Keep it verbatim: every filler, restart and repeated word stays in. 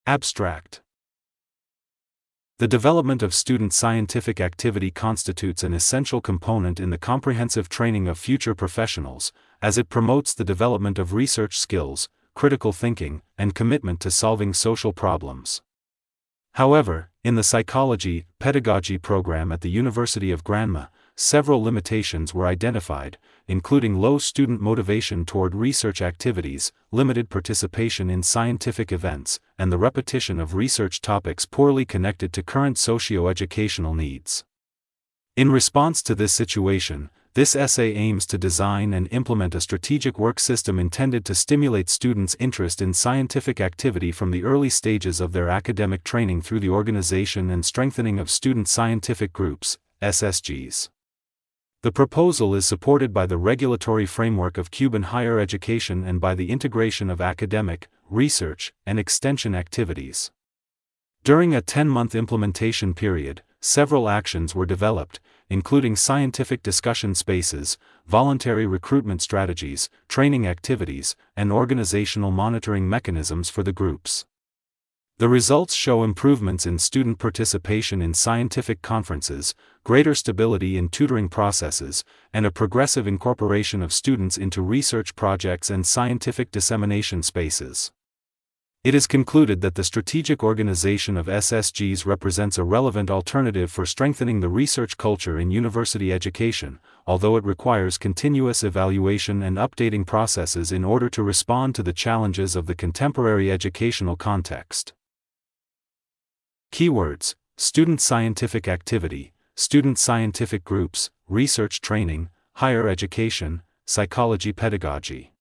Abstract. The development of student scientific activity constitutes an essential component in the comprehensive training of future professionals, as it promotes the development of research skills, critical thinking, and commitment to solving social problems. However, in the psychology, pedagogy program at the University of Granma, several limitations were identified, including low student motivation toward research activities, limited participation in scientific events, and the repetition of research topics poorly connected to current socio-educational needs. In response to this situation, this essay aims to design and implement a strategic work system intended to stimulate students' interest in scientific activity from the early stages of their academic training through the organization and strengthening of student scientific groups, S S Gs. The proposal is supported by the regulatory framework of Cuban higher education and by the integration of academic, research, and extension activities. During a ten-month implementation period, several actions were developed, including scientific discussion spaces, voluntary recruitment strategies, training activities, and organizational monitoring mechanisms for the groups. The results show improvements in student participation in scientific conferences, greater stability in tutoring processes, and a progressive incorporation of students into research projects and scientific dissemination spaces. It is concluded that the strategic organization of S S Gs represents a relevant alternative for strengthening the research culture in university education, although it requires continuous evaluation and updating processes in order to respond to the challenges of the contemporary educational context. Keywords: student scientific activity, student scientific groups, research training, higher education, psychology pedagogy.